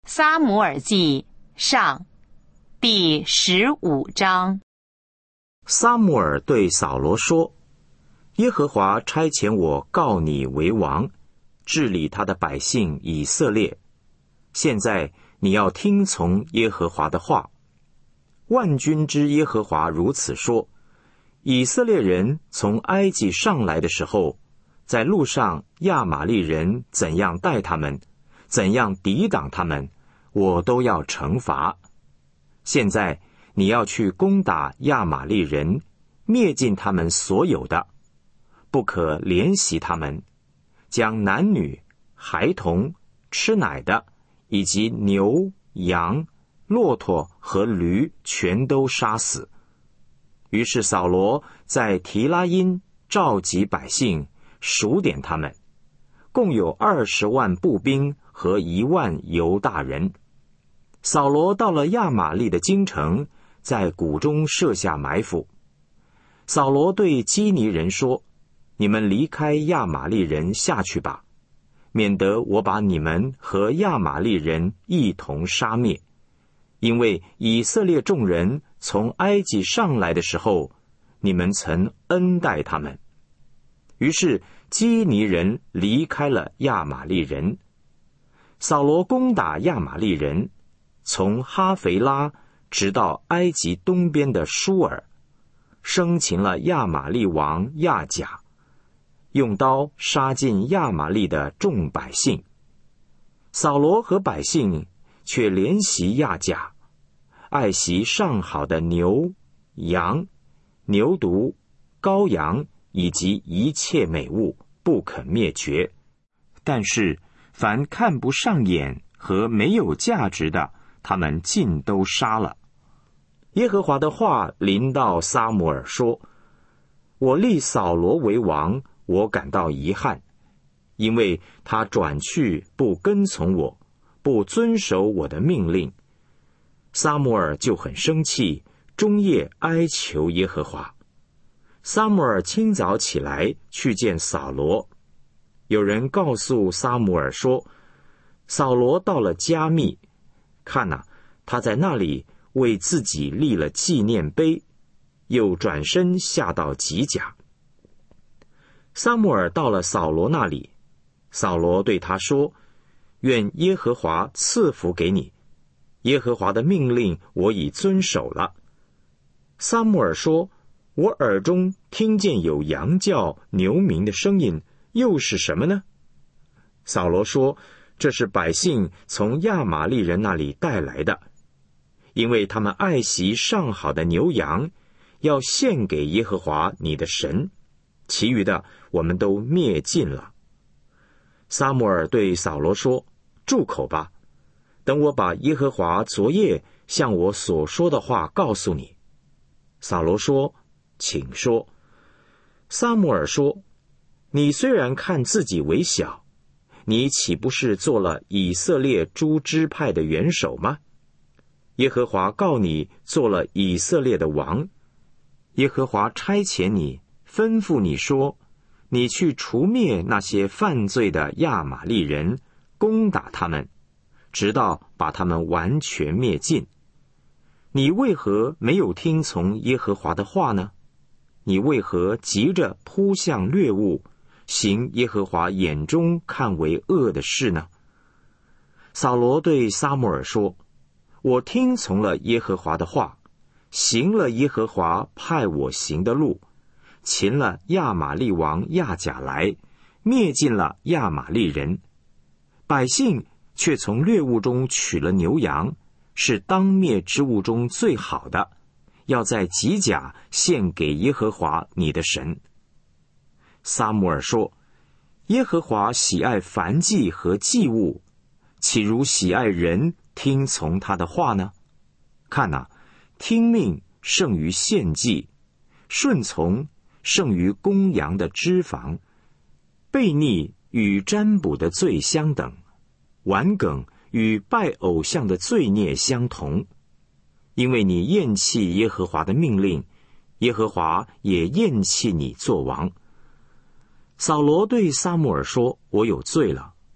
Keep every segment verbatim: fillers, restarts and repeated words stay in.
撒母耳记上第十五章。 撒母耳对扫罗说：耶和华差遣我告你为王，治理他的百姓以色列。现在你要听从耶和华的话。万军之耶和华如此说：以色列人从埃及上来的时候，在路上亚玛力人怎样待他们，怎样抵挡他们，我都要惩罚。现在你要去攻打亚玛力人，灭尽他们所有的，不可怜惜他们，将男女、孩童、吃奶的，以及牛、羊、骆驼和驴全都杀死。于是扫罗在提拉因召集百姓，数点他们，共有二十万步兵和一万犹大人。扫罗到了亚玛力的京城，在谷中设下埋伏。扫罗对基尼人说：你们离开亚玛力人下去吧，免得我把你们和亚玛力人一同杀灭。因为以色列众人从埃及上来的时候，你们曾恩待他们。于是基尼人离开了亚玛力人。扫罗攻打亚玛力人，从哈肥拉直到埃及东边的舒尔，生擒了亚玛力王亚甲，用刀杀尽亚玛力的众百姓。扫罗和百姓却怜惜亚甲，爱惜上好的牛、羊、牛犊、羔羊以及一切美物，不肯灭绝。但是凡看不上眼和没有价值的，他们尽都杀了。耶和华的话临到撒母耳说：我立扫罗为王，我感到遗憾，因为他转去不跟从我，不遵守我的命令。撒母耳就很生气，终夜哀求耶和华。撒母耳清早起来去见扫罗。有人告诉撒母耳说，扫罗到了迦密，看哪、啊，他在那里为自己立了纪念碑，又转身下到吉甲。撒母耳到了扫罗那里，扫罗对他说：愿耶和华赐福给你，耶和华的命令我已遵守了。撒母耳说：我耳中听见有羊叫、牛鸣的声音，又是什么呢？扫罗说：这是百姓从亚玛力人那里带来的，因为他们爱惜上好的牛羊，要献给耶和华你的神，其余的我们都灭尽了。撒母耳对扫罗说：住口吧，等我把耶和华昨夜向我所说的话告诉你。扫罗说：请说。撒母耳说：你虽然看自己为小，你岂不是做了以色列诸支派的元首吗？耶和华告你做了以色列的王。耶和华差遣你，吩咐你说，你去除灭那些犯罪的亚玛力人，攻打他们，直到把他们完全灭尽。你为何没有听从耶和华的话呢？你为何急着扑向掠物，行耶和华眼中看为恶的事呢？扫罗对撒母耳说：我听从了耶和华的话，行了耶和华派我行的路，擒了亚玛力王亚甲来，灭尽了亚玛力人。百姓却从掠物中取了牛羊，是当灭之物中最好的，要在吉甲献给耶和华你的神。撒母耳说：耶和华喜爱燔祭和祭物，岂如喜爱人听从他的话呢？看哪、啊，听命胜于献祭，顺从胜于公羊的脂肪，悖逆与占卜的罪相等，顽梗与拜偶像的罪孽相同。因为你厌弃耶和华的命令，耶和华也厌弃你做王。扫罗对撒母耳说：我有罪了，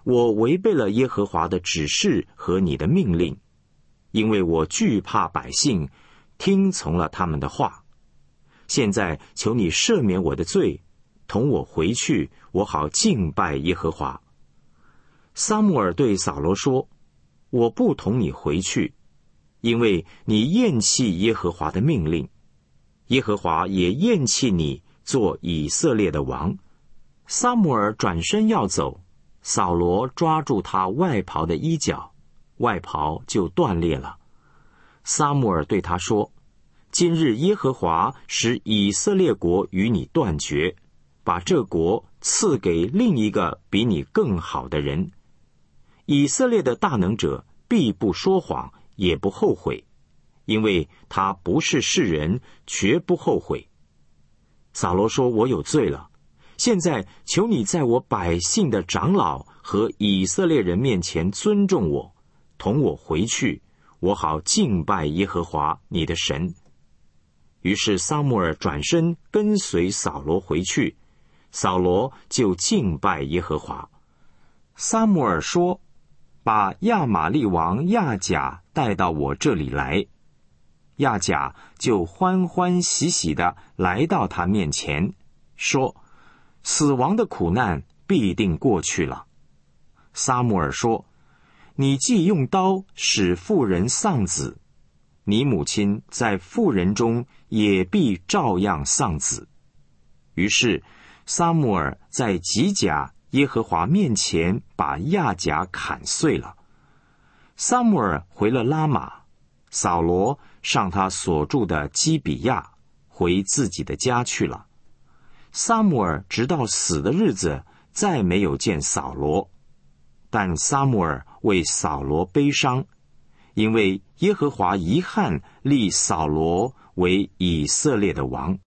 我违背了耶和华的指示和你的命令，因为我惧怕百姓，听从了他们的话。现在求你赦免我的罪，同我回去，我好敬拜耶和华。”撒母耳对扫罗说：“我不同你回去，因为你厌弃耶和华的命令，耶和华也厌弃你做以色列的王。”撒母耳转身要走，扫罗抓住他外袍的衣角，外袍就断裂了。撒母耳对他说：“今日耶和华使以色列国与你断绝，把这国赐给另一个比你更好的人。以色列的大能者必不说谎，也不后悔，因为他不是世人，绝不后悔。”扫罗说：“我有罪了，现在求你在我百姓的长老和以色列人面前尊重我，同我回去，我好敬拜耶和华你的神。”于是撒母耳转身跟随扫罗回去，扫罗就敬拜耶和华。撒母耳说：“把亚玛利王亚甲带到我这里来。”亚甲就欢欢喜喜地来到他面前，说：“死亡的苦难必定过去了。”撒母耳说：“你既用刀使妇人丧子，你母亲在妇人中也必照样丧子。”于是撒母耳在吉甲耶和华面前把亚甲砍碎了。撒母耳回了拉玛，扫罗上他所住的基比亚，回自己的家去了。撒母耳直到死的日子再没有见扫罗，但撒母耳为扫罗悲伤，因为耶和华遗憾立扫罗为以色列的王。